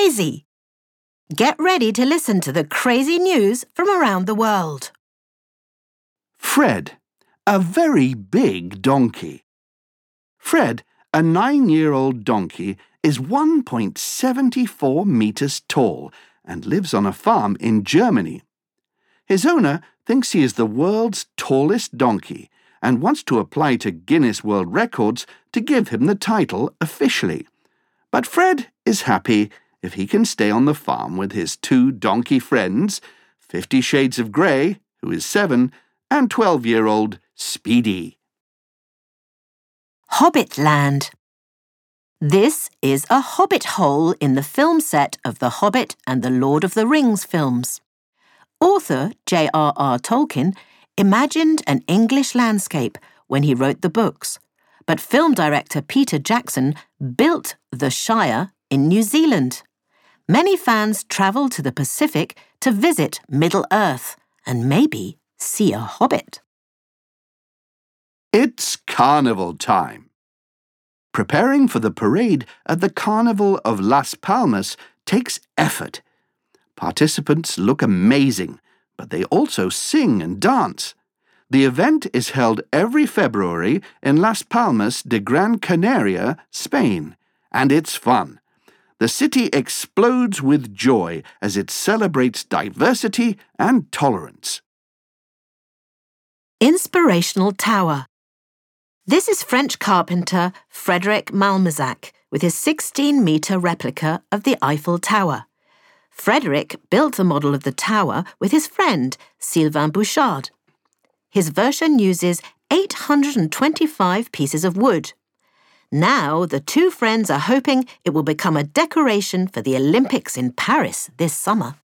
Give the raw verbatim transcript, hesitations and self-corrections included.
crazy. Get ready to listen to the crazy news from around the world. Fred, a very big donkey. Fred, a nine-year-old donkey, is one point seven four metres tall and lives on a farm in Germany. His owner thinks he is the world's tallest donkey and wants to apply to Guinness World Records to give him the title officially. But Fred is happy if he can stay on the farm with his two donkey friends, Fifty Shades of Grey, who is seven, and twelve-year-old Speedy. Hobbitland. This is a hobbit hole in the film set of The Hobbit and the Lord of the Rings films. Author J R R Tolkien imagined an English landscape when he wrote the books, but film director Peter Jackson built the Shire in New Zealand. Many fans travel to the Pacific to visit Middle-earth and maybe see a hobbit. It's carnival time. Preparing for the parade at the Carnival of Las Palmas takes effort. Participants look amazing, but they also sing and dance. The event is held every February in Las Palmas de Gran Canaria, Spain, and it's fun. The city explodes with joy as it celebrates diversity and tolerance. Inspirational Tower. This is French carpenter Frédéric Malmazac with his sixteen-metre replica of the Eiffel Tower. Frédéric built the model of the tower with his friend Sylvain Bouchard. His version uses eight hundred twenty-five pieces of wood. Now the two friends are hoping it will become a decoration for the Olympics in Paris this summer.